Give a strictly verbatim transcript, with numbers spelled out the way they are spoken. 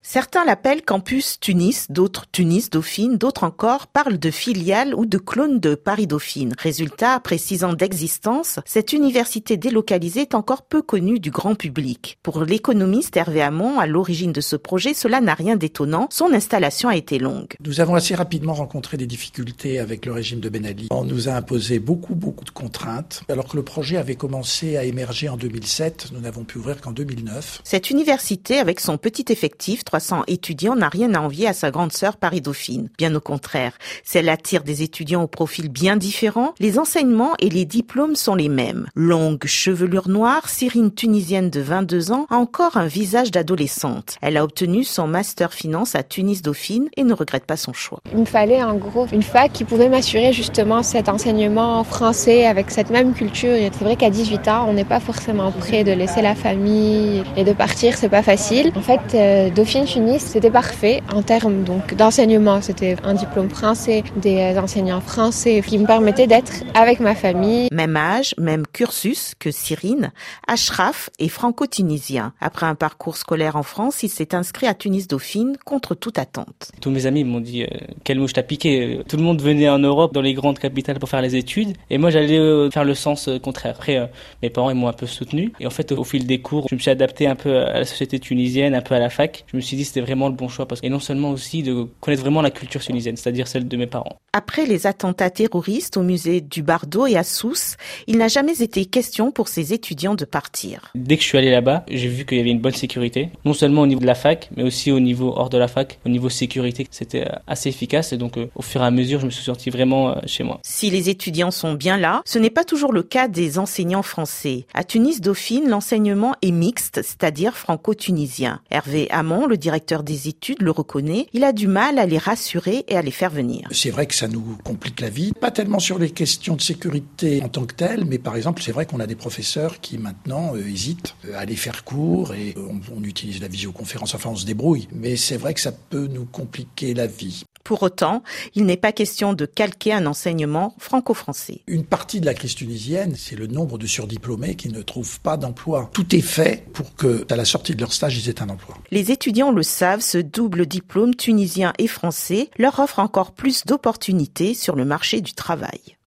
Certains l'appellent Campus Tunis, d'autres Tunis Dauphine, d'autres encore parlent de filiale ou de clone de Paris Dauphine. Résultat, après six ans d'existence, cette université délocalisée est encore peu connue du grand public. Pour l'économiste Hervé Hamon, à l'origine de ce projet, cela n'a rien d'étonnant. Son installation a été longue. Nous avons assez rapidement rencontré des difficultés avec le régime de Ben Ali. On nous a imposé beaucoup, beaucoup de contraintes. Alors que le projet avait commencé à émerger en deux mille sept, nous n'avons pu ouvrir qu'en deux mille neuf. Cette université, avec son petit effectif, trois cents étudiants, n'a rien à envier à sa grande sœur Paris Dauphine. Bien au contraire, si elle attire des étudiants au profil bien différent, les enseignements et les diplômes sont les mêmes. Longue chevelure noire, Cyrine, tunisienne de vingt-deux ans, a encore un visage d'adolescente. Elle a obtenu son master finance à Tunis Dauphine et ne regrette pas son choix. Il me fallait en gros une fac qui pouvait m'assurer justement cet enseignement français avec cette même culture. C'est vrai qu'à dix-huit ans, on n'est pas forcément prêt de laisser la famille et de partir, c'est pas facile. En fait, euh, Dauphine Tunis, c'était parfait en termes donc d'enseignement. C'était un diplôme français, des enseignants français qui me permettaient d'être avec ma famille. Même âge, même cursus que Cyrine, Ashraf est franco-tunisien. Après un parcours scolaire en France, il s'est inscrit à Tunis Dauphine contre toute attente. Tous mes amis m'ont dit euh, quelle mouche t'as piqué. Tout le monde venait en Europe, dans les grandes capitales pour faire les études, et moi j'allais euh, faire le sens euh, contraire. Après, euh, mes parents ils m'ont un peu soutenu, et en fait au, au fil des cours, je me suis adapté un peu à la société tunisienne, un peu à la fac. Je me suis dit que c'était vraiment le bon choix, parce que, et non seulement aussi de connaître vraiment la culture tunisienne, c'est-à-dire celle de mes parents. Après les attentats terroristes au musée du Bardo et à Sousse, il n'a jamais été question pour ses étudiants de partir. Dès que je suis allé là-bas, j'ai vu qu'il y avait une bonne sécurité, non seulement au niveau de la fac, mais aussi au niveau hors de la fac, au niveau sécurité, c'était assez efficace, et donc euh, au fur et à mesure, je me suis sorti vraiment euh, chez moi. Si les étudiants sont bien là, ce n'est pas toujours le cas des enseignants français. À Tunis Dauphine, l'enseignement est mixte, c'est-à-dire franco-tunisien. Hervé Hamon, le directeur des études, le reconnaît, il a du mal à les rassurer et à les faire venir. C'est vrai que ça nous complique la vie, pas tellement sur les questions de sécurité en tant que telles, mais par exemple, c'est vrai qu'on a des professeurs qui maintenant euh, hésitent à aller faire cours et euh, on, on utilise la visioconférence, enfin on se débrouille. Mais c'est vrai que ça peut nous compliquer la vie. Pour autant, il n'est pas question de calquer un enseignement franco-français. Une partie de la crise tunisienne, c'est le nombre de surdiplômés qui ne trouvent pas d'emploi. Tout est fait pour que, à la sortie de leur stage, ils aient un emploi. Les étudiants le savent, ce double diplôme tunisien et français leur offre encore plus d'opportunités sur le marché du travail.